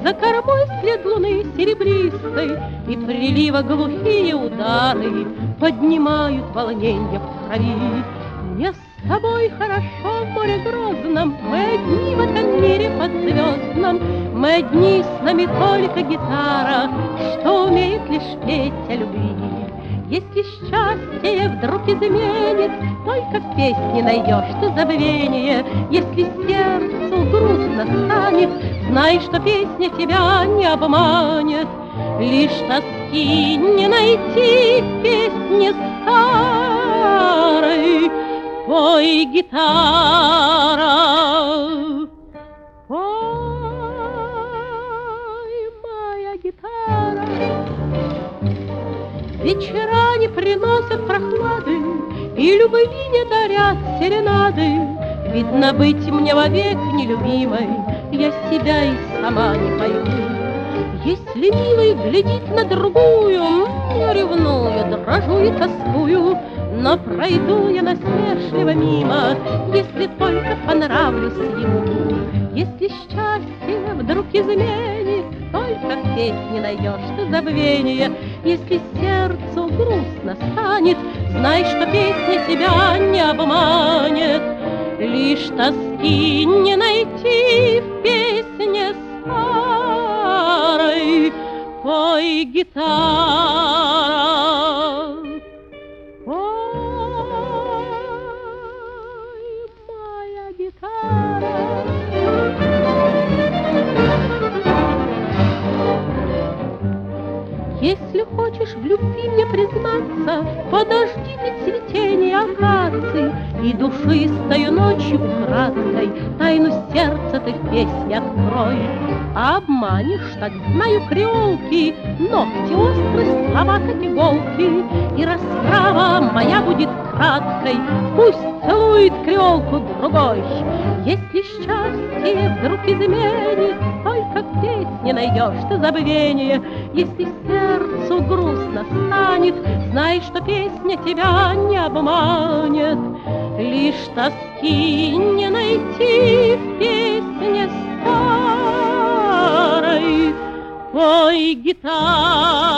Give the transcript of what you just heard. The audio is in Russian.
За кормой след луны серебристой и прилива глухие удары поднимают волненье в крови. Мне с тобой хорошо в море грозном, мы одни в этом мире подзвездном, мы одни, с нами только гитара, что умеет лишь петь о любви. Если счастье вдруг изменит, только в песне найдешь ты забвение. Если сердцу грустно станет, знай, что песня тебя не обманет. Лишь тоски не найти в песне старой. Пой, гитара, пой, моя гитара. Вечера не приносят прохлады, и любви не дарят серенады. Видно, быть мне вовек нелюбимой, я себя и сама не пою. Если милый глядит на другую, я ревную, дрожу и тоскую, но пройду я насмешливо мимо, если только понравлюсь ему. Если счастье вдруг изменит, только в песне найдешь ты забвение. Если сердцу грустно станет, знай, что песня тебя не обманет. Лишь тоски не найти в песне старой. Пой, гитара, пой, моя гитара. Если хочешь в любви мне признаться, подожди до цветения акаций, и душистою ночью украдкой тайну сердца ты в песне открой. А обманешь, так знаю, креолки, ногти острые, слова как иголки, и расправа моя будет краткой, пусть целует креолку другой. Если счастье вдруг изменит, только в песне найдешь ты забвение. Если сердцу грустно станет, знай, что песня тебя не обманет. Лишь тоски не найти в песне старой. Пой, гитара,